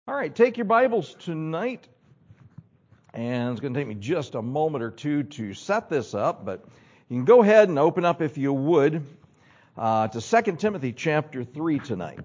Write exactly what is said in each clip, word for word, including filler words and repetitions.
All right, take your Bibles tonight, and it's going to take me just a moment or two to set this up, but you can go ahead and open up, if you would, uh, to Second Timothy chapter three tonight.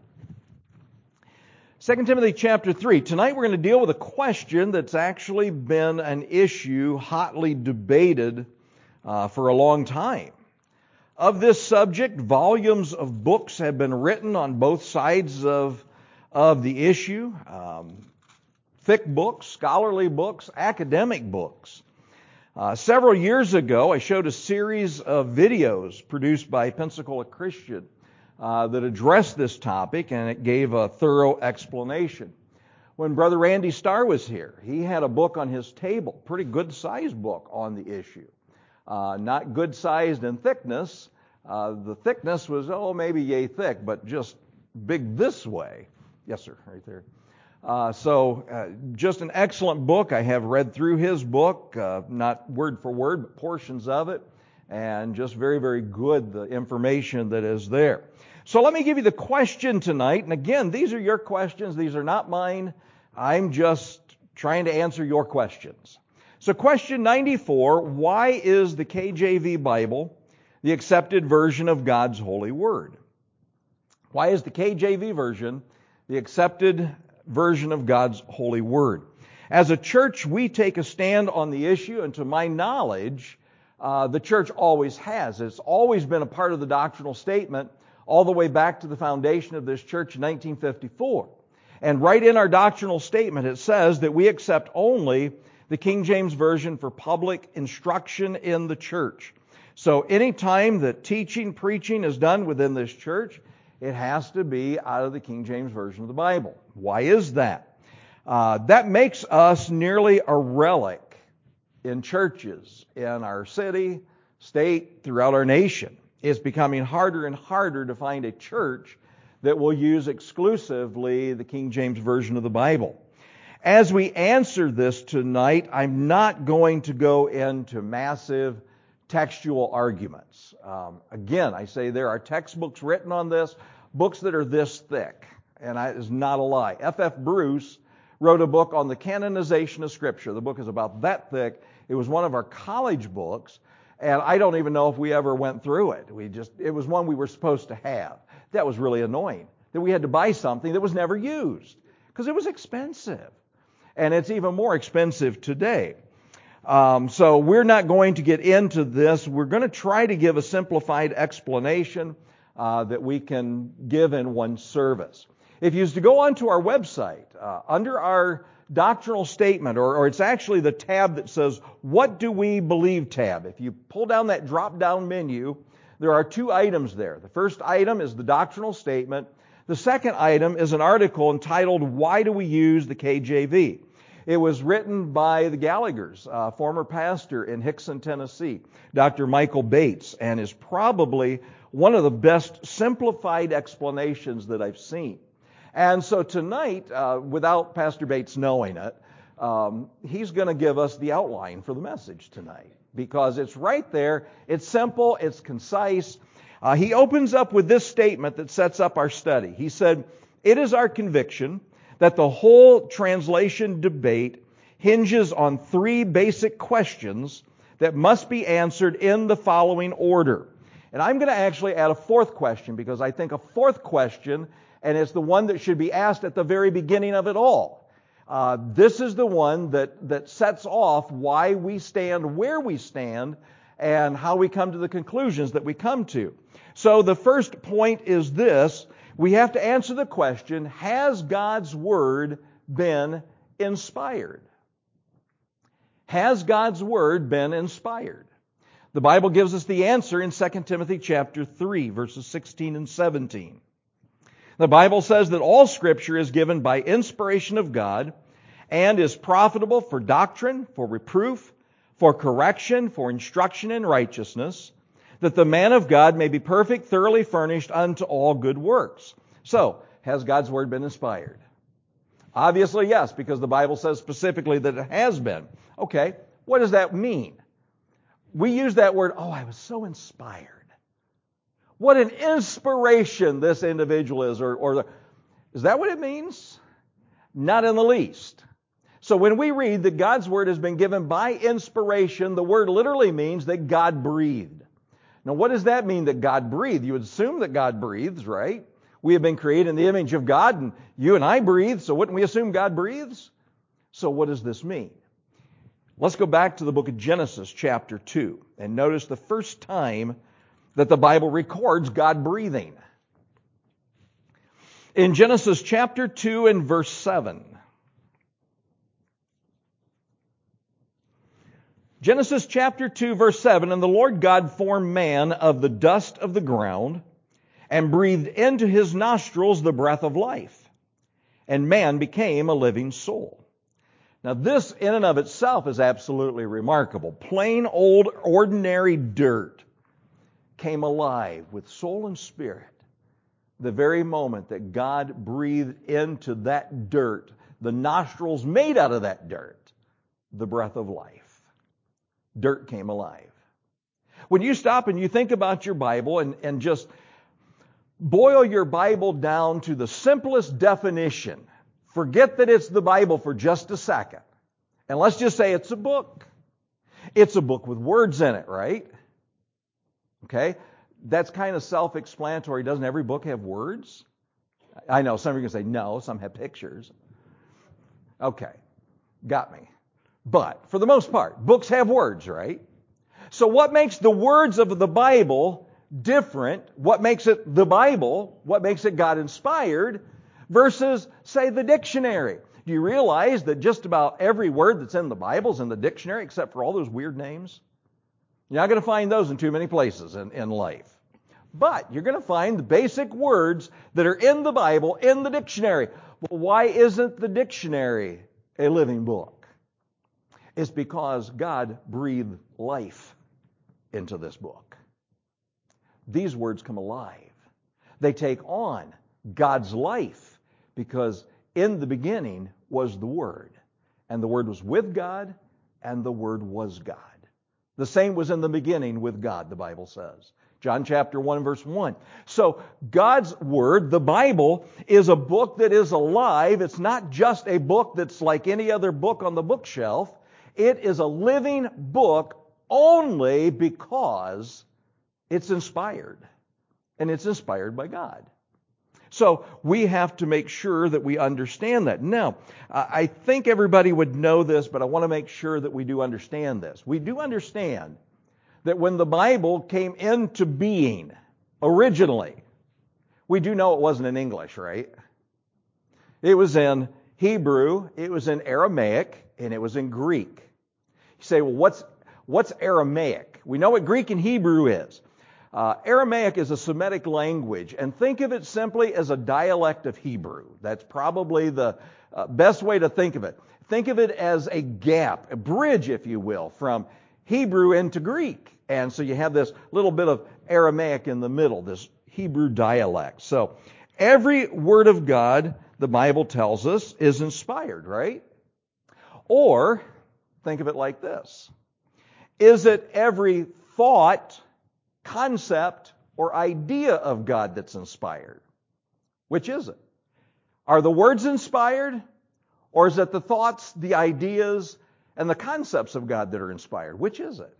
Second Timothy chapter three. Tonight we're going to deal with a question that's actually been an issue hotly debated uh, for a long time. Of this subject, volumes of books have been written on both sides of of the issue, um, thick books, scholarly books, academic books. Uh, several years ago, I showed a series of videos produced by Pensacola Christian uh, that addressed this topic, and it gave a thorough explanation. When Brother Randy Starr was here, he had a book on his table, pretty good-sized book on the issue. Uh, not good-sized in thickness. Uh, the thickness was, oh, maybe yay thick, but just big this way. Yes, sir, right there. Uh, so, uh, just an excellent book. I have read through his book, uh, not word for word, but portions of it, and just very, very good, the information that is there. So let me give you the question tonight. And again, these are your questions. These are not mine. I'm just trying to answer your questions. So question ninety-four, why is the K J V Bible the accepted version of God's holy word? Why is the K J V version the accepted version of God's holy word? As a church, we take a stand on the issue, and to my knowledge, uh, the church always has. It's always been a part of the doctrinal statement all the way back to the foundation of this church in nineteen fifty-four. And right in our doctrinal statement, it says that we accept only the King James Version for public instruction in the church. So any time that teaching, preaching is done within this church, it has to be out of the King James Version of the Bible. Why is that? Uh, that makes us nearly a relic in churches in our city, state, throughout our nation. It's becoming harder and harder to find a church that will use exclusively the King James Version of the Bible. As we answer this tonight, I'm not going to go into massive textual arguments. Um, again, I say there are textbooks written on this, books that are this thick, and that is not a lie. F F Bruce wrote a book on the canonization of Scripture. The book is about that thick. It was one of our college books, and I don't even know if we ever went through it. We just it was one we were supposed to have. That was really annoying, that we had to buy something that was never used, because it was expensive. And it's even more expensive today. Um, so we're not going to get into this. We're going to try to give a simplified explanation uh, that we can give in one service. If you used to go onto our website, uh, under our doctrinal statement, or, or it's actually the tab that says, What Do We Believe tab. If you pull down that drop-down menu, there are two items there. The first item is the doctrinal statement. The second item is an article entitled, Why Do We Use the K J V? It was written by the Gallaghers, uh, former pastor in Hickson, Tennessee, Doctor Michael Bates, and is probably one of the best simplified explanations that I've seen. And so tonight, uh, without Pastor Bates knowing it, um, he's going to give us the outline for the message tonight, because it's right there. It's simple. It's concise. Uh, he opens up with this statement that sets up our study. He said, "It is our conviction that the whole translation debate hinges on three basic questions that must be answered in the following order." And I'm going to actually add a fourth question, because I think a fourth question, and it's the one that should be asked at the very beginning of it all. Uh, this is the one that, that sets off why we stand where we stand and how we come to the conclusions that we come to. So the first point is this. We have to answer the question, has God's Word been inspired? Has God's Word been inspired? The Bible gives us the answer in Second Timothy chapter three, verses sixteen and seventeen. The Bible says that all Scripture is given by inspiration of God and is profitable for doctrine, for reproof, for correction, for instruction in righteousness, that the man of God may be perfect, thoroughly furnished unto all good works. So, has God's Word been inspired? Obviously, yes, because the Bible says specifically that it has been. Okay, what does that mean? We use that word, oh, I was so inspired. What an inspiration this individual is, or, or the, is that what it means? Not in the least. So when we read that God's Word has been given by inspiration, the word literally means that God breathed. Now what does that mean, that God breathed? You would assume that God breathes, right? We have been created in the image of God, and you and I breathe, so wouldn't we assume God breathes? So what does this mean? Let's go back to the book of Genesis chapter two and notice the first time that the Bible records God breathing. In Genesis chapter two and verse seven. Genesis chapter two verse seven, and the Lord God formed man of the dust of the ground and breathed into his nostrils the breath of life, and man became a living soul. Now this in and of itself is absolutely remarkable. Plain old ordinary dirt came alive with soul and spirit the very moment that God breathed into that dirt, the nostrils made out of that dirt, the breath of life. Dirt came alive. When you stop and you think about your Bible and, and just boil your Bible down to the simplest definition, forget that it's the Bible for just a second, and let's just say it's a book. It's a book with words in it, right? Okay? That's kind of self-explanatory. Doesn't every book have words? I know some of you are going to say no, some have pictures. Okay, got me. But for the most part, books have words, right? So what makes the words of the Bible different? What makes it the Bible? What makes it God-inspired versus, say, the dictionary? Do you realize that just about every word that's in the Bible is in the dictionary except for all those weird names? You're not going to find those in too many places in, in life. But you're going to find the basic words that are in the Bible in the dictionary. Well, why isn't the dictionary a living book? It's because God breathed life into this book. These words come alive. They take on God's life because in the beginning was the Word. And the Word was with God, and the Word was God. The same was in the beginning with God, the Bible says. John chapter one, verse one. So God's Word, the Bible, is a book that is alive. It's not just a book that's like any other book on the bookshelf. It is a living book only because it's inspired. And it's inspired by God. So we have to make sure that we understand that. Now, I think everybody would know this, but I want to make sure that we do understand this. We do understand that when the Bible came into being originally, we do know it wasn't in English, right? It was in Hebrew, it was in Aramaic, and it was in Greek. You say, well, what's, what's Aramaic? We know what Greek and Hebrew is. Uh, Aramaic is a Semitic language, and think of it simply as a dialect of Hebrew. That's probably the uh, best way to think of it. Think of it as a gap, a bridge, if you will, from Hebrew into Greek. And so you have this little bit of Aramaic in the middle, this Hebrew dialect. So every word of God, the Bible tells us, is inspired, right? Or, think of it like this. Is it every thought, concept, or idea of God that's inspired? Which is it? Are the words inspired? Or is it the thoughts, the ideas, and the concepts of God that are inspired? Which is it?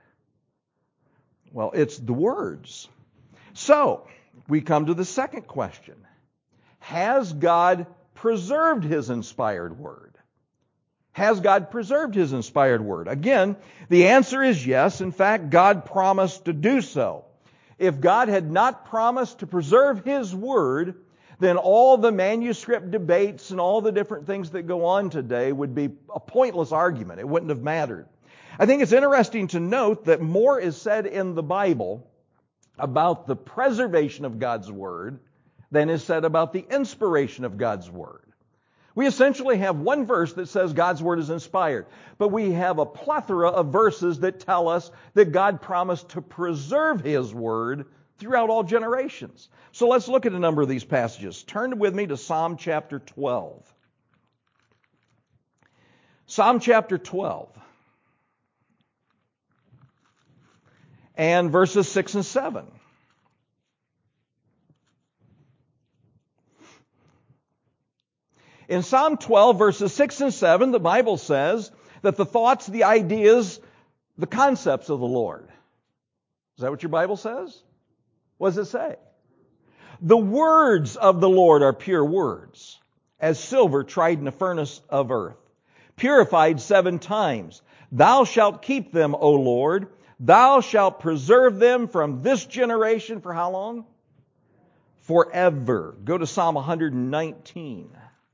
Well, it's the words. So, we come to the second question. Has God preserved His inspired word? Has God preserved His inspired word? Again, the answer is yes. In fact, God promised to do so. If God had not promised to preserve His word, then all the manuscript debates and all the different things that go on today would be a pointless argument. It wouldn't have mattered. I think it's interesting to note that more is said in the Bible about the preservation of God's word than is said about the inspiration of God's word. We essentially have one verse that says God's word is inspired, but we have a plethora of verses that tell us that God promised to preserve His word throughout all generations. So let's look at a number of these passages. Turn with me to Psalm chapter twelve. Psalm chapter twelve. And verses six and seven. In Psalm twelve, verses six and seven, the Bible says that the thoughts, the ideas, the concepts of the Lord. Is that what your Bible says? What does it say? The words of the Lord are pure words, as silver tried in a furnace of earth, purified seven times. Thou shalt keep them, O Lord. Thou shalt preserve them from this generation for how long? Forever. Go to Psalm one nineteen.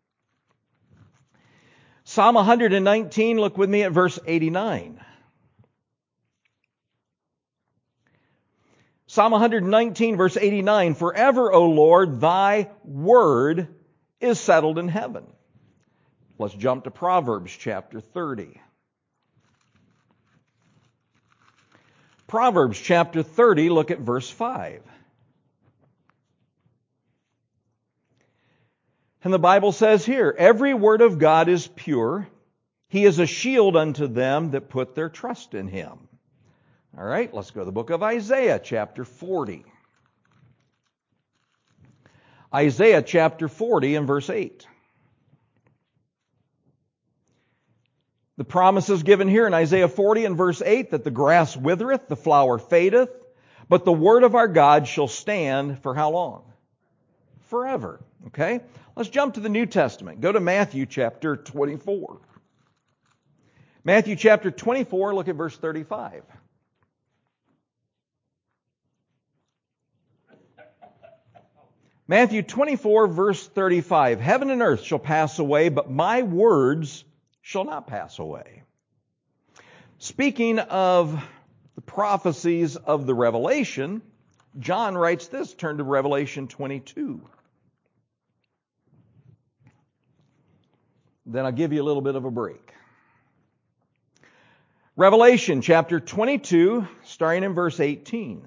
Psalm one nineteen, look with me at verse eighty-nine. Psalm one nineteen, verse eighty-nine, Forever, O Lord, thy word is settled in heaven. Let's jump to Proverbs chapter thirty. Proverbs chapter thirty, look at verse five. And the Bible says here, Every word of God is pure. He is a shield unto them that put their trust in Him. All right, let's go to the book of Isaiah chapter forty. Isaiah chapter forty and verse eight. The promise is given here in Isaiah forty and verse eight that the grass withereth, the flower fadeth, but the word of our God shall stand for how long? Forever. Okay? Let's jump to the New Testament. Go to Matthew chapter twenty-four. Matthew chapter twenty-four, look at verse thirty-five. Matthew twenty-four, verse thirty-five. Heaven and earth shall pass away, but my words shall not pass away. Speaking of the prophecies of the Revelation, John writes this. Turn to Revelation twenty-two. Then I'll give you a little bit of a break. Revelation chapter twenty-two, starting in verse eighteen.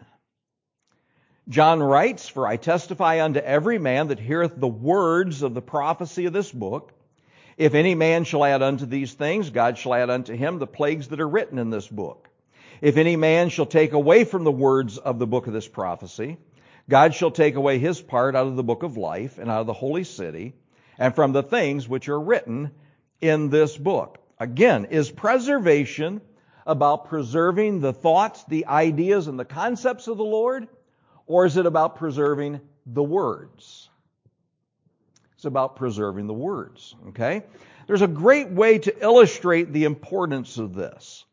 John writes, For I testify unto every man that heareth the words of the prophecy of this book, if any man shall add unto these things, God shall add unto him the plagues that are written in this book. If any man shall take away from the words of the book of this prophecy, God shall take away his part out of the book of life and out of the holy city, and from the things which are written in this book. Again, is preservation about preserving the thoughts, the ideas, and the concepts of the Lord? Or is it about preserving the words? It's about preserving the words, okay? There's a great way to illustrate the importance of this.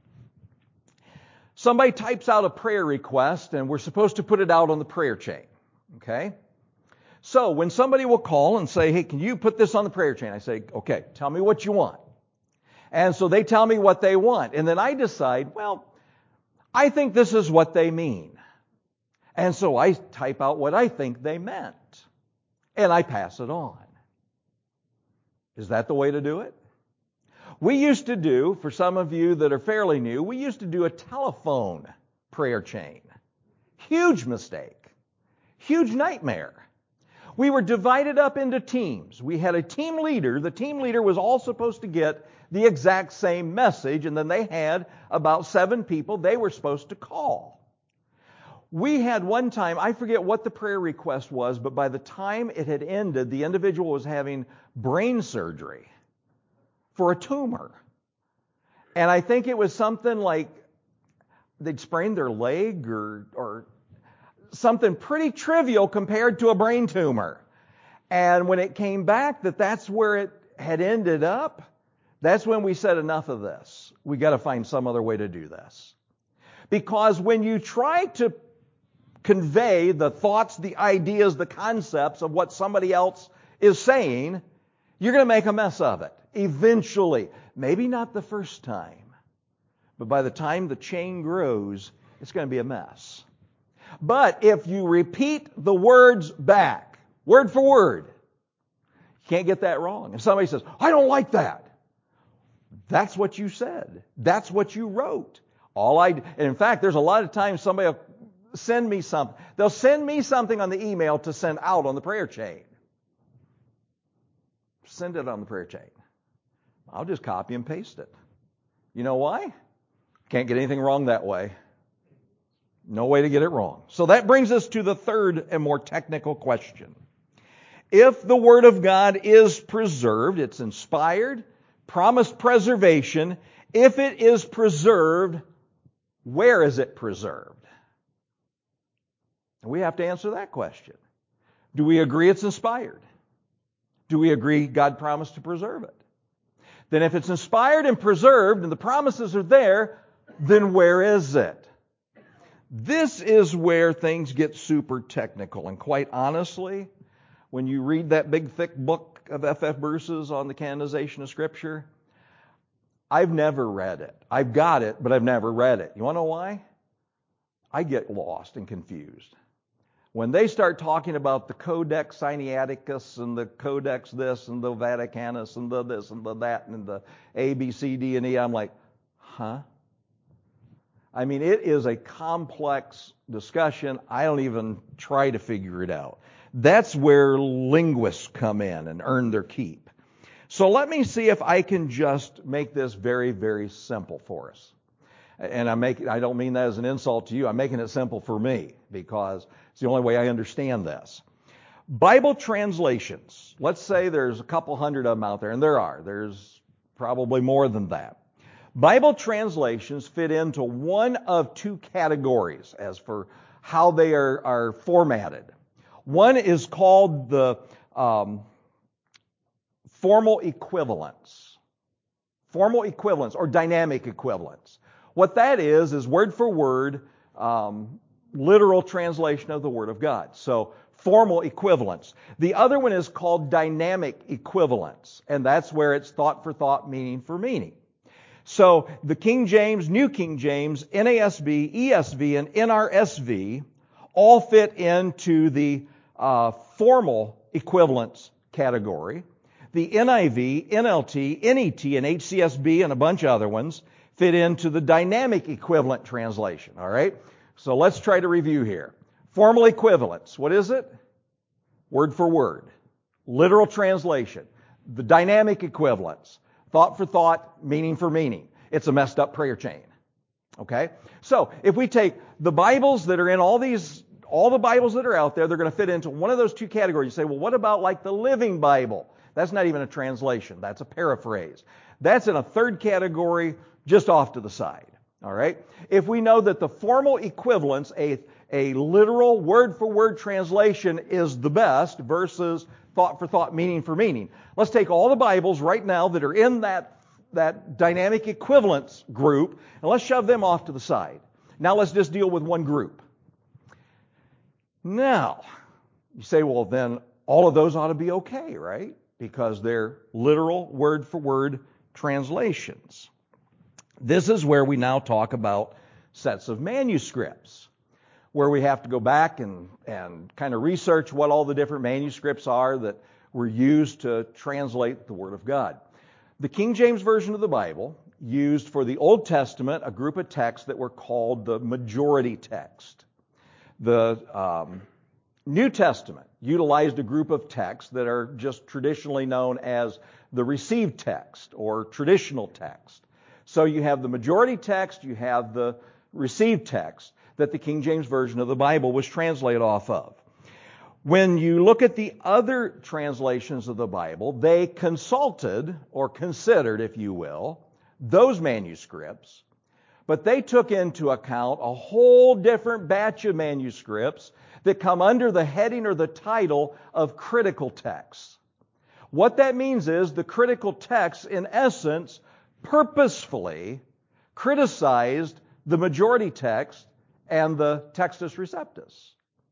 Somebody types out a prayer request, and we're supposed to put it out on the prayer chain, okay? So when somebody will call and say, hey, can you put this on the prayer chain? I say, okay, tell me what you want. And so they tell me what they want. And then I decide, well, I think this is what they mean. And so I type out what I think they meant. And I pass it on. Is that the way to do it? We used to do, for some of you that are fairly new, we used to do a telephone prayer chain. Huge mistake. Huge nightmare. We were divided up into teams. We had a team leader. The team leader was all supposed to get the exact same message, and then they had about seven people they were supposed to call. We had one time, I forget what the prayer request was, but by the time it had ended, the individual was having brain surgery for a tumor. And I think it was something like they'd sprained their leg or, or something pretty trivial compared to a brain tumor. And when it came back that that's where it had ended up, that's when we said enough of this. We got to find some other way to do this. Because when you try to convey the thoughts, the ideas, the concepts of what somebody else is saying, you're going to make a mess of it. Eventually. Maybe not the first time. But by the time the chain grows, it's going to be a mess. But if you repeat the words back, word for word, you can't get that wrong. If somebody says, I don't like that, that's what you said. That's what you wrote. All I, and in fact, there's a lot of times somebody will send me something. They'll send me something on the email to send out on the prayer chain. Send it on the prayer chain. I'll just copy and paste it. You know why? Can't get anything wrong that way. No way to get it wrong. So that brings us to the third and more technical question. If the Word of God is preserved, it's inspired, promised preservation. If it is preserved, where is it preserved? And we have to answer that question. Do we agree it's inspired? Do we agree God promised to preserve it? Then if it's inspired and preserved and the promises are there, then where is it? This is where things get super technical. And quite honestly, when you read that big thick book of F F Bruce's on the canonization of Scripture, I've never read it. I've got it, but I've never read it. You want to know why? I get lost and confused. When they start talking about the Codex Sinaiticus and the Codex this and the Vaticanus and the this and the that and the A, B, C, D, and E, I'm like, huh? I mean, it is a complex discussion. I don't even try to figure it out. That's where linguists come in and earn their keep. So let me see if I can just make this very, very simple for us. And I make I don't mean that as an insult to you. I'm making it simple for me because it's the only way I understand this. Bible translations. Let's say there's a couple hundred of them out there, and there are. There's probably more than that. Bible translations fit into one of two categories as for how they are, are formatted. One is called the um, formal equivalence. Formal equivalence or dynamic equivalence. What that is, is word for word, um, literal translation of the Word of God. So, formal equivalence. The other one is called dynamic equivalence, and that's where it's thought for thought, meaning for meaning. So, the King James, New King James, N A S B, E S V, and N R S V all fit into the uh, formal equivalence category. The N I V, N L T, N E T, and H C S B, and a bunch of other ones fit into the dynamic equivalent translation, all right? So let's try to review here. Formal equivalence, what is it? Word for word. Literal translation. The dynamic equivalence. Thought for thought, meaning for meaning. It's a messed up prayer chain, okay? So if we take the Bibles that are in all these, all the Bibles that are out there, they're going to fit into one of those two categories. You say, well, what about like the Living Bible? That's not even a translation. That's a paraphrase. That's in a third category, just off to the side. All right? If we know that the formal equivalence, a, a literal word-for-word translation is the best versus thought for thought, meaning for meaning. Let's take all the Bibles right now that are in that, that dynamic equivalence group, and let's shove them off to the side. Now let's just deal with one group. Now, you say, well, then all of those ought to be okay, right? Because they're literal word-for-word translations. This is where we now talk about sets of manuscripts, where we have to go back and, and kind of research what all the different manuscripts are that were used to translate the Word of God. The King James Version of the Bible used for the Old Testament a group of texts that were called the majority text. The um, New Testament utilized a group of texts that are just traditionally known as the received text or traditional text. So you have the majority text, you have the received text that the King James Version of the Bible was translated off of. When you look at the other translations of the Bible, they consulted, or considered, if you will, those manuscripts, but they took into account a whole different batch of manuscripts that come under the heading or the title of critical texts. What that means is the critical texts, in essence, purposefully criticized the majority text and the Textus Receptus.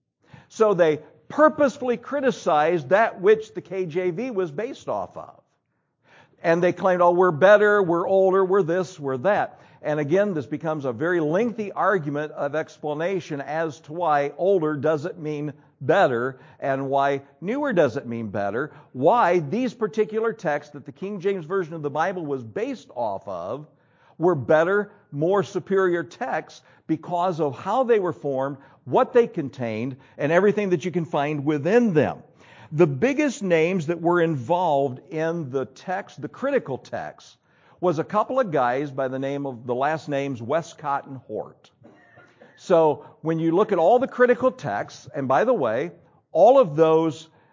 So they purposefully criticized that which the K J V was based off of. And they claimed, oh, we're better, we're older, we're this, we're that. And again, this becomes a very lengthy argument of explanation as to why older doesn't mean better and why newer doesn't mean better, why these particular texts that the King James Version of the Bible was based off of were better, more superior texts because of how they were formed, what they contained, and everything that you can find within them. The biggest names that were involved in the text, the critical text, was a couple of guys by the name of, the last names Westcott and Hort. So when you look at all the critical texts, and by the way, all of those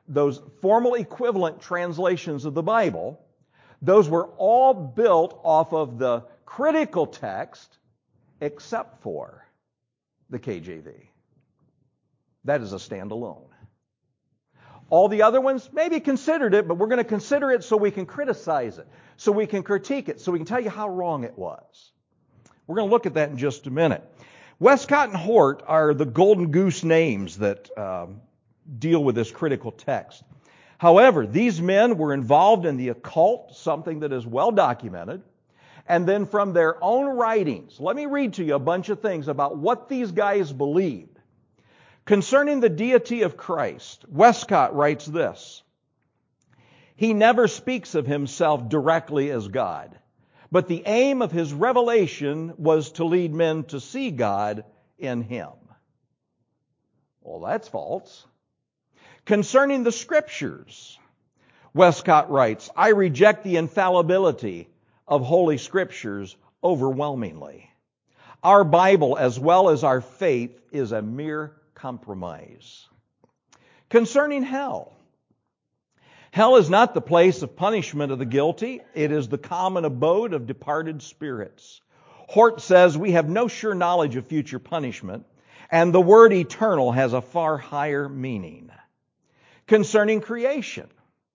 those formal equivalent translations of the Bible, those were all built off of the critical text except for the K J V. That is a standalone. All the other ones maybe considered it, but we're going to consider it so we can criticize it, so we can critique it, so we can tell you how wrong it was. We're going to look at that in just a minute. Westcott and Hort are the golden goose names that um, deal with this critical text. However, these men were involved in the occult, something that is well documented, and then from their own writings, let me read to you a bunch of things about what these guys believed. Concerning the deity of Christ, Westcott writes this: He never speaks of himself directly as God, but the aim of his revelation was to lead men to see God in him. Well, that's false. Concerning the Scriptures, Westcott writes, I reject the infallibility of Holy Scriptures overwhelmingly. Our Bible, as well as our faith, is a mere compromise. Concerning hell, hell is not the place of punishment of the guilty. It is the common abode of departed spirits. Hort says we have no sure knowledge of future punishment, and the word eternal has a far higher meaning. Concerning creation,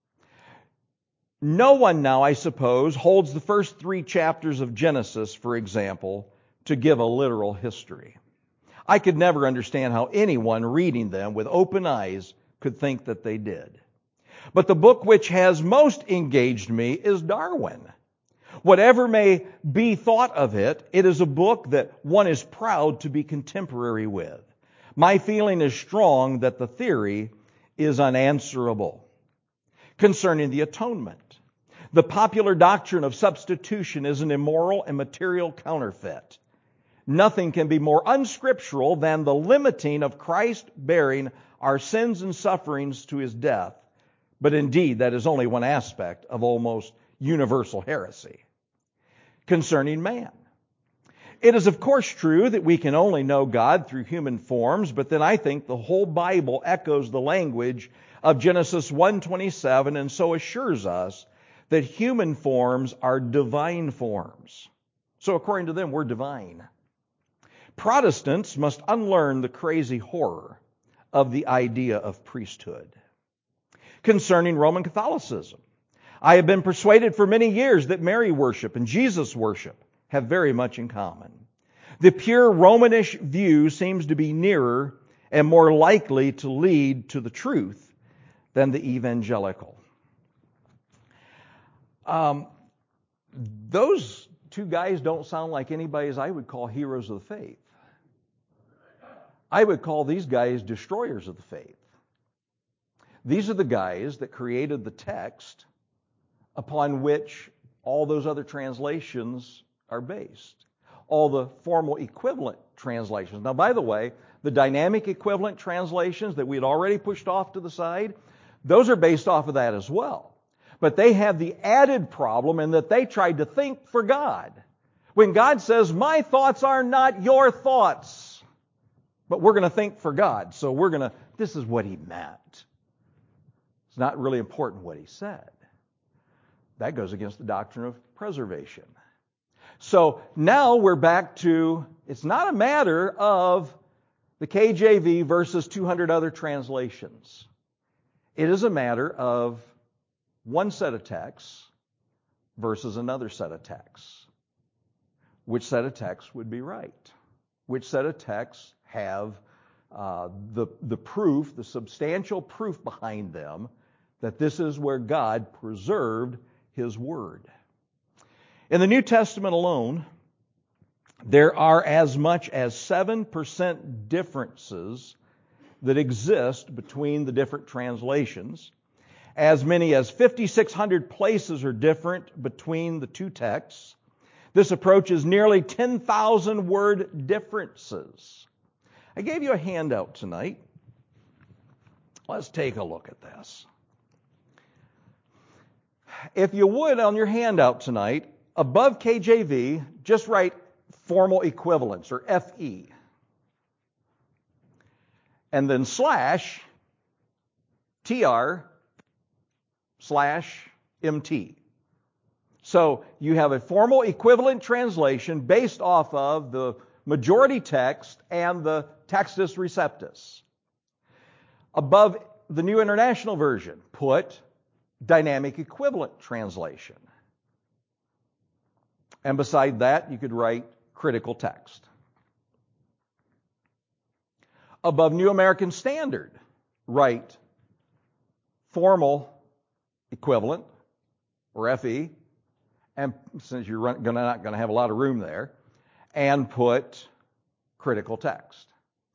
no one now, I suppose, holds the first three chapters of Genesis, for example, to give a literal history. I could never understand how anyone reading them with open eyes could think that they did. But the book which has most engaged me is Darwin. Whatever may be thought of it, it is a book that one is proud to be contemporary with. My feeling is strong that the theory is unanswerable. Concerning the atonement, the popular doctrine of substitution is an immoral and material counterfeit. Nothing can be more unscriptural than the limiting of Christ bearing our sins and sufferings to his death. But indeed, that is only one aspect of almost universal heresy. Concerning man, it is of course true that we can only know God through human forms, but then I think the whole Bible echoes the language of Genesis one twenty-seven and so assures us that human forms are divine forms. So according to them, we're divine. Protestants must unlearn the crazy horror of the idea of priesthood. Concerning Roman Catholicism, I have been persuaded for many years that Mary worship and Jesus worship have very much in common. The pure Romanish view seems to be nearer and more likely to lead to the truth than the evangelical. Um, those two guys don't sound like anybody I would call heroes of the faith. I would call these guys destroyers of the faith. These are the guys that created the text upon which all those other translations are based. All the formal equivalent translations. Now, by the way, the dynamic equivalent translations that we had already pushed off to the side, those are based off of that as well. But they have the added problem in that they tried to think for God. When God says, my thoughts are not your thoughts, but we're going to think for God. So we're going to, this is what he meant. It's not really important what he said. That goes against the doctrine of preservation. So now we're back to, it's not a matter of the K J V versus two hundred other translations. It is a matter of one set of texts versus another set of texts. Which set of texts would be right? Which set of texts have uh, the, the proof, the substantial proof behind them that this is where God preserved his word? In the New Testament alone, there are as much as seven percent differences that exist between the different translations. As many as five thousand six hundred places are different between the two texts. This approaches nearly ten thousand word differences. I gave you a handout tonight. Let's take a look at this. If you would, on your handout tonight, above K J V, just write formal equivalence, or F E. And then slash T R slash M T. So you have a formal equivalent translation based off of the majority text and the Textus Receptus. Above the New International Version, put dynamic equivalent translation. And beside that, you could write critical text. Above New American Standard, write formal equivalent, or F E, and since you're run, gonna, not going to have a lot of room there, and put critical text.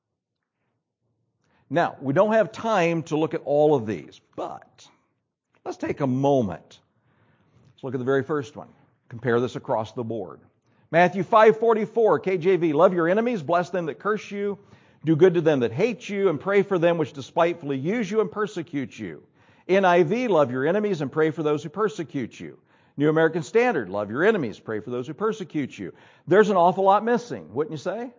Now, we don't have time to look at all of these, but let's take a moment. Let's look at the very first one. Compare this across the board. Matthew five forty-four, K J V, love your enemies, bless them that curse you, do good to them that hate you, and pray for them which despitefully use you and persecute you. N I V, love your enemies and pray for those who persecute you. New American Standard, love your enemies, pray for those who persecute you. There's an awful lot missing, wouldn't you say?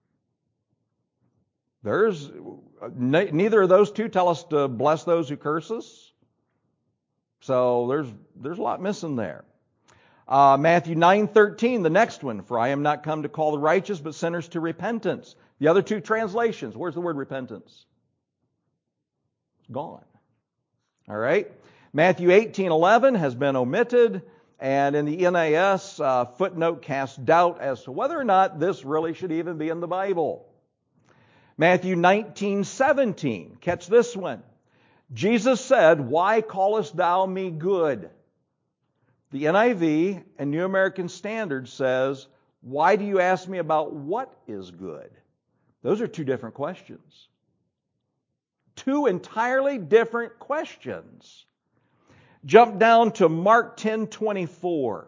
There's neither of those two tell us to bless those who curse us. So there's there's a lot missing there. Uh, Matthew nine thirteen, the next one, for I am not come to call the righteous, but sinners to repentance. The other two translations, where's the word repentance? It's gone. All right. Matthew eighteen eleven has been omitted, and in the N A S, uh, footnote casts doubt as to whether or not this really should even be in the Bible. Matthew nineteen seventeen, catch this one. Jesus said, why callest thou me good? The N I V and New American Standard says, why do you ask me about what is good? Those are two different questions. Two entirely different questions. Jump down to Mark ten twenty-four.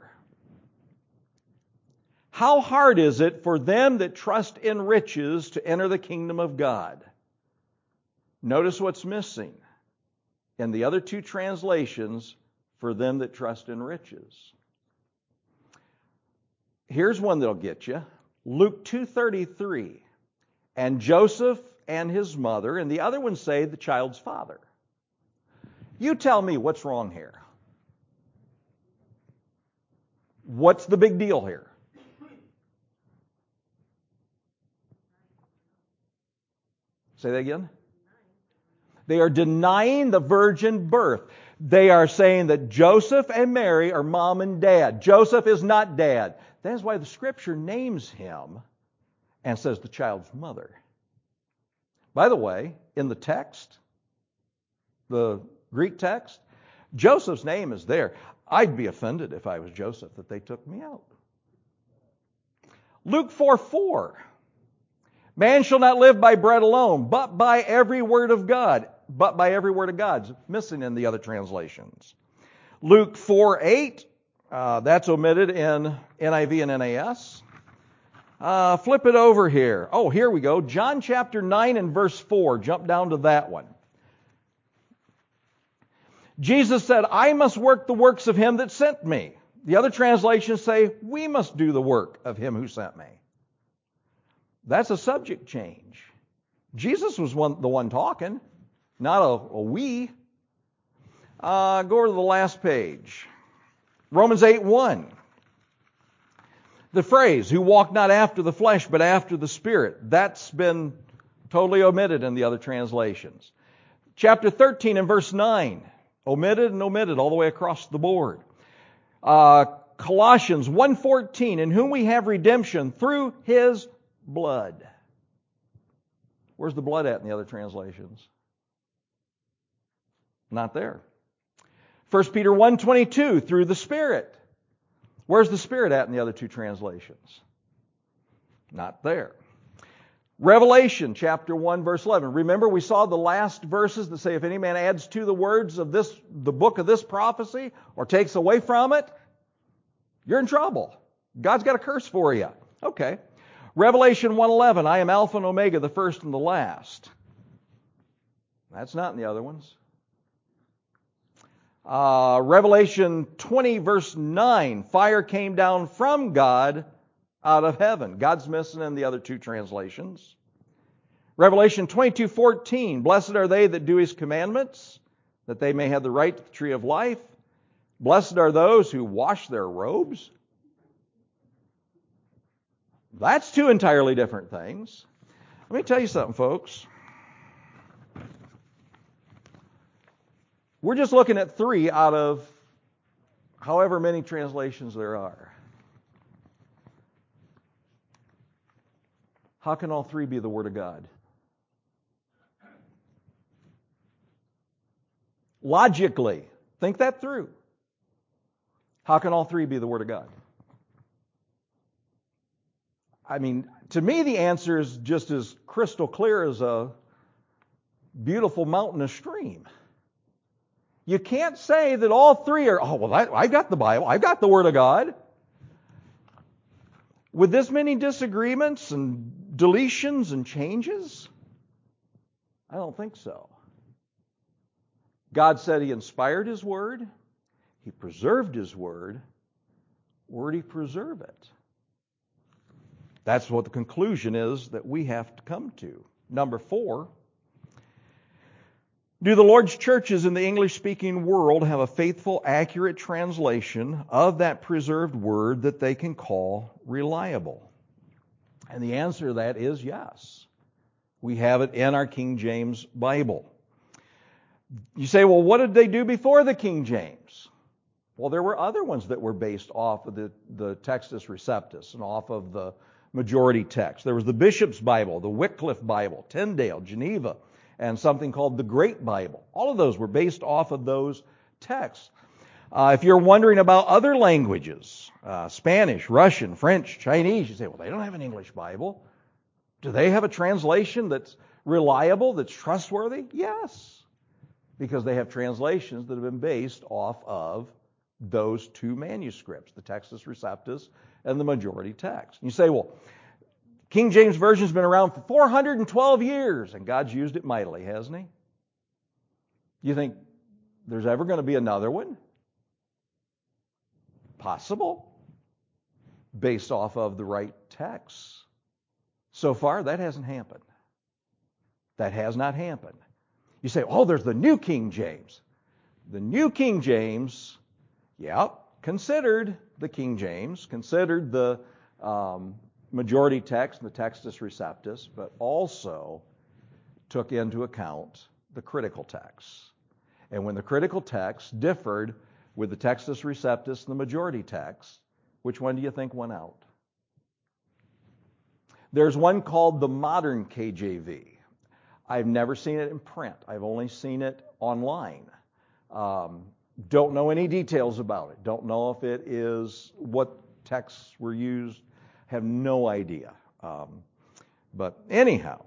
How hard is it for them that trust in riches to enter the kingdom of God? Notice what's missing in the other two translations, for them that trust in riches. Here's one that'll get you. Luke two thirty-three. And Joseph and his mother, and the other ones say the child's father. You tell me what's wrong here. What's the big deal here? Say that again. They are denying the virgin birth. They are saying that Joseph and Mary are mom and dad. Joseph is not dad. That is why the Scripture names him and says the child's mother. By the way, in the text, the Greek text, Joseph's name is there. I'd be offended if I was Joseph that they took me out. Luke four four. Man shall not live by bread alone, but by every word of God. But by every word of God's missing in the other translations. Luke four eight, uh, that's omitted in N I V and N A S. Uh, flip it over here. Oh, here we go. John chapter nine and verse four. Jump down to that one. Jesus said, I must work the works of him that sent me. The other translations say, we must do the work of him who sent me. That's a subject change. Jesus was one, the one talking, not a, a we. Uh, go over to the last page. Romans eight one. The phrase, who walk not after the flesh, but after the Spirit. That's been totally omitted in the other translations. Chapter thirteen and verse nine. Omitted and omitted all the way across the board. Uh, Colossians one fourteen, in whom we have redemption through his blood. Where's the blood at in the other translations? Not there. First Peter one twenty-two, through the Spirit. Where's the Spirit at in the other two translations? Not there. Revelation chapter one verse eleven. Remember we saw the last verses that say if any man adds to the words of this, the book of this prophecy, or takes away from it, you're in trouble. God's got a curse for you. Okay. Revelation one eleven, I am Alpha and Omega, the first and the last. That's not in the other ones. Uh, Revelation twenty verse nine, fire came down from God out of heaven. God's missing in the other two translations. Revelation twenty-two fourteen, blessed are they that do his commandments. that they may have the right to the tree of life. Blessed are those who wash their robes. That's two entirely different things. Let me tell you something, folks. We're just looking at three out of however many translations there are. How can all three be the Word of God? Logically, think that through. How can all three be the Word of God? I mean, to me, the answer is just as crystal clear as a beautiful mountainous stream. You can't say that all three are, oh, well, I, I got the Bible, I got the Word of God. With this many disagreements and deletions and changes? I don't think so. God said He inspired His Word. He preserved His Word. Where did He preserve it? That's what the conclusion is that we have to come to. Number four, do the Lord's churches in the English-speaking world have a faithful, accurate translation of that preserved Word that they can call reliable? And the answer to that is yes. We have it in our King James Bible. You say, well, what did they do before the King James? Well, there were other ones that were based off of the, the Textus Receptus and off of the majority text. There was the Bishop's Bible, the Wycliffe Bible, Tyndale, Geneva, and something called the Great Bible. All of those were based off of those texts. Uh, if you're wondering about other languages, uh, Spanish, Russian, French, Chinese, you say, well, they don't have an English Bible. Do they have a translation that's reliable, that's trustworthy? Yes, because they have translations that have been based off of those two manuscripts, the Textus Receptus and the majority text. You say, well, King James Version's been around for four hundred twelve years, and God's used it mightily, hasn't He? You think there's ever going to be another one? Possible. Based off of the right texts. So far, that hasn't happened. That has not happened. You say, oh, there's the New King James. The New King James, yeah, considered the King James, considered the um, majority text and the Textus Receptus, but also took into account the critical texts. And when the critical texts differed with the Textus Receptus and the majority text, which one do you think went out? There's one called the Modern K J V. I've never seen it in print. I've only seen it online. Um, don't know any details about it. Don't know if it is what texts were used. Have no idea. Um, but anyhow,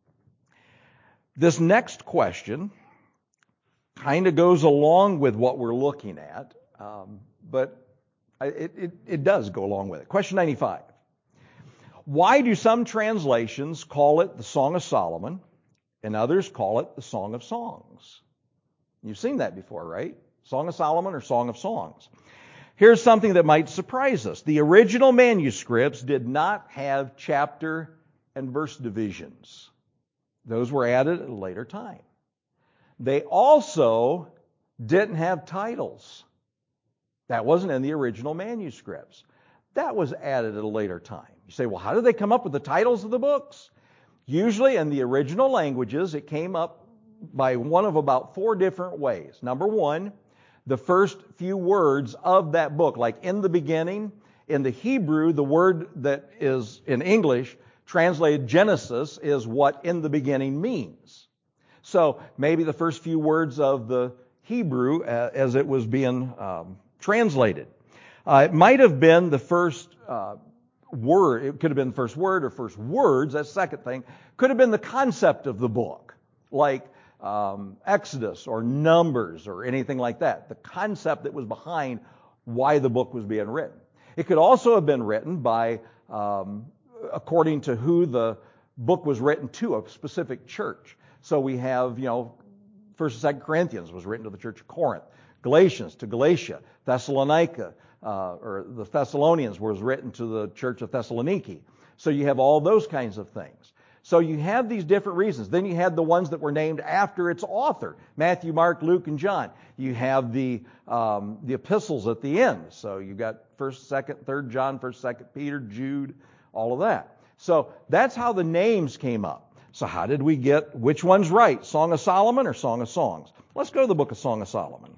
this next question kind of goes along with what we're looking at, um, but it, it, it does go along with it. Question ninety-five. Why do some translations call it the Song of Solomon and others call it the Song of Songs? You've seen that before, right? Song of Solomon or Song of Songs. Here's something that might surprise us. The original manuscripts did not have chapter and verse divisions. Those were added at a later time. They also didn't have titles. That wasn't in the original manuscripts. That was added at a later time. You say, well, how did they come up with the titles of the books? Usually in the original languages, it came up by one of about four different ways. Number one, the first few words of that book, like in the beginning, in the Hebrew, the word that is in English translated Genesis is what in the beginning means. So maybe the first few words of the Hebrew uh, as it was being um, translated. Uh, it might have been the first uh, word. It could have been the first word or first words. That's the second thing. Could have been the concept of the book, like um, Exodus or Numbers or anything like that. The concept that was behind why the book was being written. It could also have been written by, um, according to who the book was written to, a specific church. So we have, you know, First and Second Corinthians was written to the church of Corinth. Galatians to Galatia. Thessalonica, uh, or the Thessalonians was written to the church of Thessaloniki. So you have all those kinds of things. So you have these different reasons. Then you had the ones that were named after its author: Matthew, Mark, Luke, and John. You have the um, the epistles at the end. So you've got First, Second, Third John, First, Second Peter, Jude, all of that. So that's how the names came up. So how did we get which one's right? Song of Solomon or Song of Songs? Let's go to the book of Song of Solomon.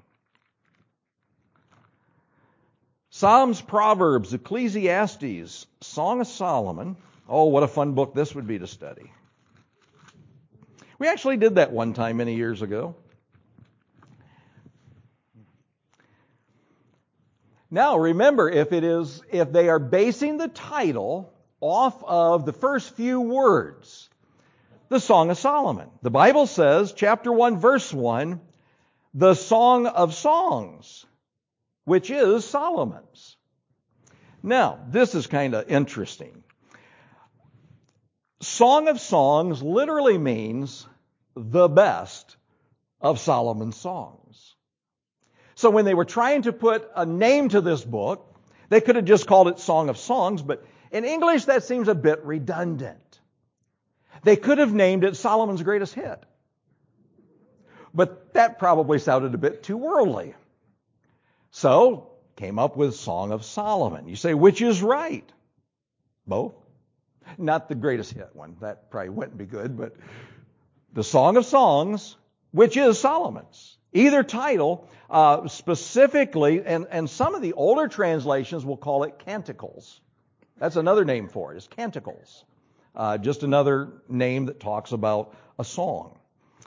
Psalms, Proverbs, Ecclesiastes, Song of Solomon. Oh, what a fun book this would be to study. We actually did that one time many years ago. Now, remember, if it is, if they are basing the title off of the first few words, the Song of Solomon. The Bible says, chapter one, verse one, the Song of Songs, which is Solomon's. Now, this is kind of interesting. Song of Songs literally means the best of Solomon's songs. So when they were trying to put a name to this book, they could have just called it Song of Songs, but in English that seems a bit redundant. They could have named it Solomon's Greatest Hit. But that probably sounded a bit too worldly. So, came up with Song of Solomon. You say, which is right? Both. Not the greatest hit one. That probably wouldn't be good, but the Song of Songs, which is Solomon's. Either title, uh, specifically, and, and some of the older translations will call it Canticles. That's another name for it, is Canticles. Uh, just another name that talks about a song.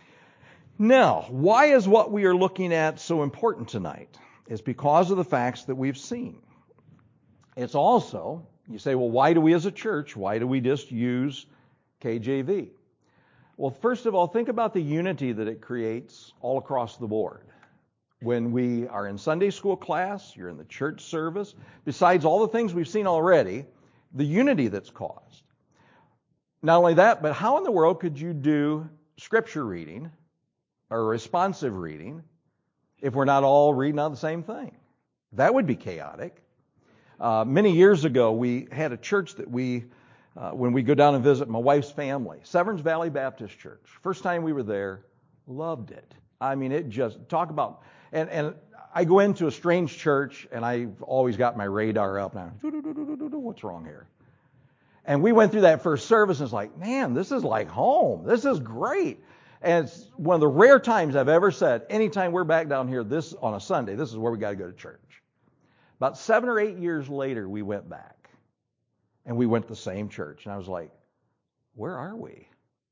Now, why is what we are looking at so important tonight? It's because of the facts that we've seen. It's also, you say, well, why do we as a church, why do we just use K J V? Well, first of all, think about the unity that it creates all across the board. When we are in Sunday school class, you're in the church service, besides all the things we've seen already, the unity that's caused. Not only that, but how in the world could you do scripture reading or responsive reading if we're not all reading on the same thing? That would be chaotic. Uh, many years ago, we had a church that we, uh, when we go down and visit my wife's family, Severns Valley Baptist Church. First time we were there, loved it. I mean, it just, talk about, and, and I go into a strange church, and I've always got my radar up now. What's wrong here? And we went through that first service, and it's like, man, this is like home. This is great. And it's one of the rare times I've ever said, anytime we're back down here this on a Sunday, this is where we got to go to church. About seven or eight years later, we went back. And we went to the same church. And I was like, where are we?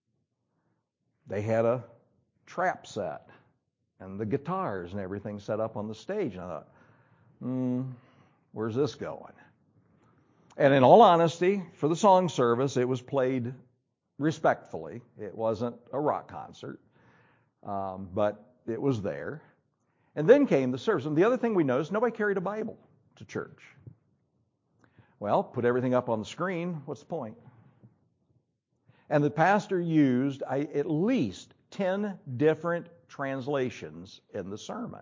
They had a trap set and the guitars and everything set up on the stage. And I thought, hmm, where's this going? And in all honesty, for the song service, it was played respectfully. It wasn't a rock concert, um, but it was there. And then came the service. And the other thing we noticed, nobody carried a Bible to church. Well, put everything up on the screen. What's the point? And the pastor used I, at least ten different translations in the sermon.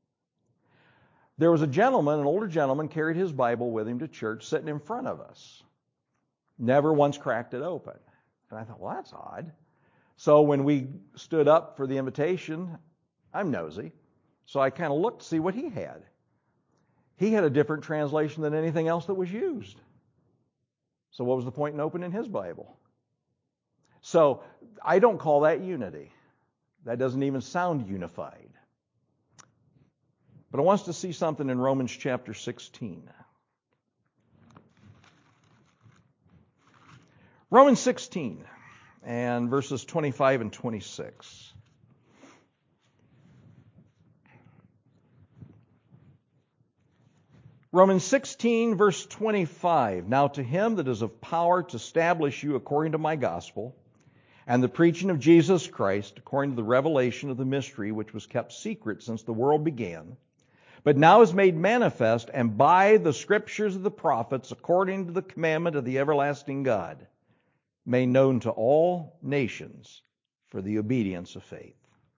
There was a gentleman, an older gentleman, carried his Bible with him to church, sitting in front of us. Never once cracked it open. And I thought, well, that's odd. So when we stood up for the invitation, I'm nosy, so I kind of looked to see what he had. He had a different translation than anything else that was used. So what was the point in opening his Bible? So I don't call that unity. That doesn't even sound unified. But I want us to see something in Romans chapter sixteen. Romans sixteen and verses twenty-five and twenty-six. Romans sixteen, verse twenty-five. Now to him that is of power to establish you according to my gospel, and the preaching of Jesus Christ, according to the revelation of the mystery which was kept secret since the world began, but now is made manifest, and by the scriptures of the prophets, according to the commandment of the everlasting God, made known to all nations for the obedience of faith.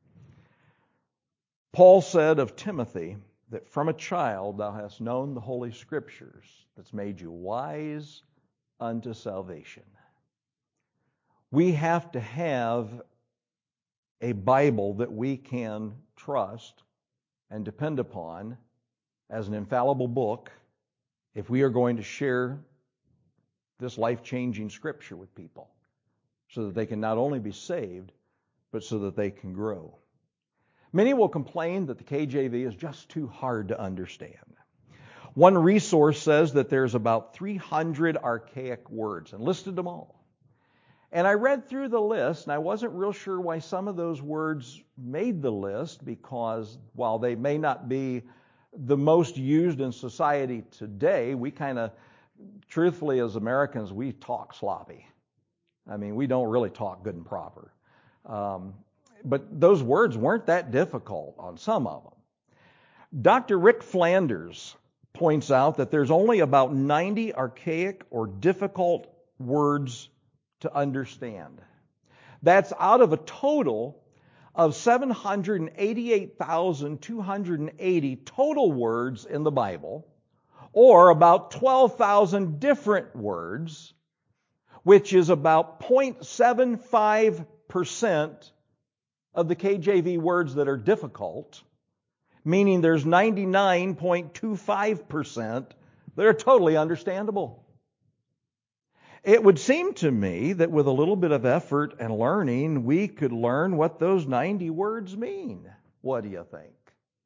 Paul said of Timothy that from a child thou hast known the Holy Scriptures, that's made you wise unto salvation. We have to have a Bible that we can trust and depend upon as an infallible book if we are going to share this life-changing Scripture with people so that they can not only be saved, but so that they can grow. Many will complain that the K J V is just too hard to understand. One resource says that there's about three hundred archaic words and listed them all. And I read through the list, and I wasn't real sure why some of those words made the list, because while they may not be the most used in society today, we kind of, truthfully as Americans, we talk sloppy. I mean, we don't really talk good and proper. Um, but those words weren't that difficult on some of them. Doctor Rick Flanders points out that there's only about ninety archaic or difficult words to understand. That's out of a total of seven hundred eighty-eight thousand two hundred eighty total words in the Bible, or about twelve thousand different words, which is about zero point seven five percent of the K J V words that are difficult, meaning there's ninety-nine point two five percent that are totally understandable. It would seem to me that with a little bit of effort and learning, we could learn what those ninety words mean. What do you think?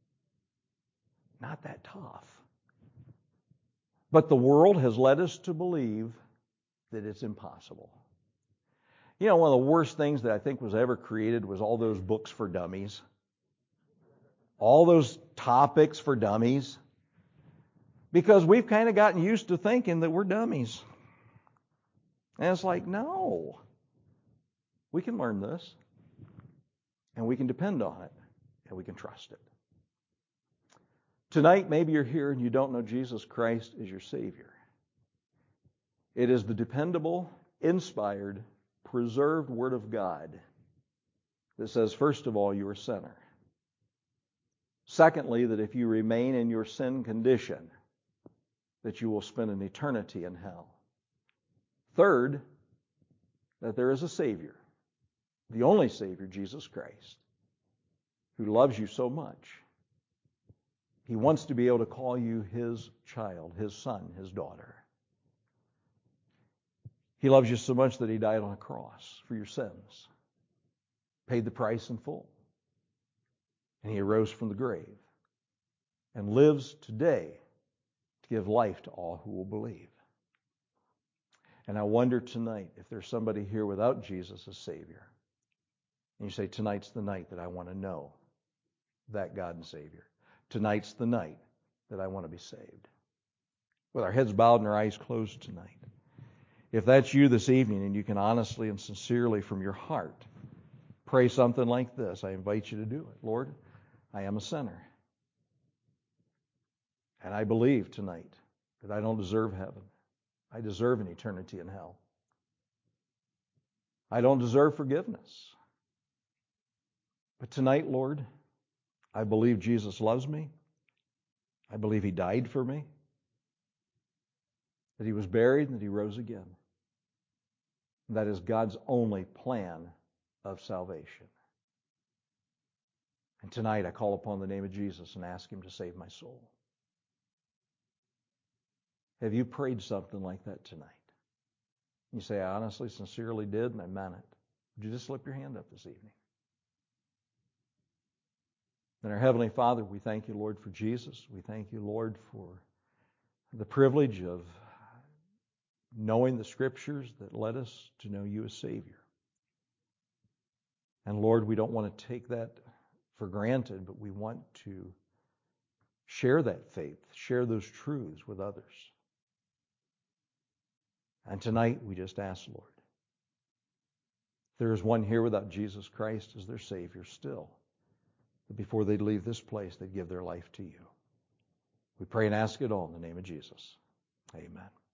Not that tough. But the world has led us to believe that it's impossible. You know, one of the worst things that I think was ever created was all those books for dummies. All those topics for dummies. Because we've kind of gotten used to thinking that we're dummies. And it's like, no. We can learn this. And we can depend on it. And we can trust it. Tonight, maybe you're here and you don't know Jesus Christ as your Savior. It is the dependable, inspired, preserved Word of God that says, first of all, you're a sinner. Secondly, that if you remain in your sin condition, that you will spend an eternity in hell. Third, that there is a Savior, the only Savior, Jesus Christ, who loves you so much. He wants to be able to call you His child, His son, His daughter. He loves you so much that He died on a cross for your sins, paid the price in full, and He arose from the grave and lives today to give life to all who will believe. And I wonder tonight if there's somebody here without Jesus as Savior. And you say, tonight's the night that I want to know that God and Savior. Tonight's the night that I want to be saved. With our heads bowed and our eyes closed tonight. If that's you this evening and you can honestly and sincerely from your heart pray something like this, I invite you to do it. Lord, I am a sinner. And I believe tonight that I don't deserve heaven. I deserve an eternity in hell. I don't deserve forgiveness. But tonight, Lord, I believe Jesus loves me. I believe He died for me. That He was buried and that He rose again. That is God's only plan of salvation. And tonight I call upon the name of Jesus and ask Him to save my soul. Have you prayed something like that tonight? You say, I honestly, sincerely did, and I meant it. Would you just slip your hand up this evening? And our Heavenly Father, we thank you, Lord, for Jesus. We thank you, Lord, for the privilege of knowing the Scriptures that led us to know you as Savior. And Lord, we don't want to take that for granted, but we want to share that faith, share those truths with others. And tonight we just ask, Lord, if there is one here without Jesus Christ as their Savior still, that before they leave this place, they'd give their life to you. We pray and ask it all in the name of Jesus. Amen.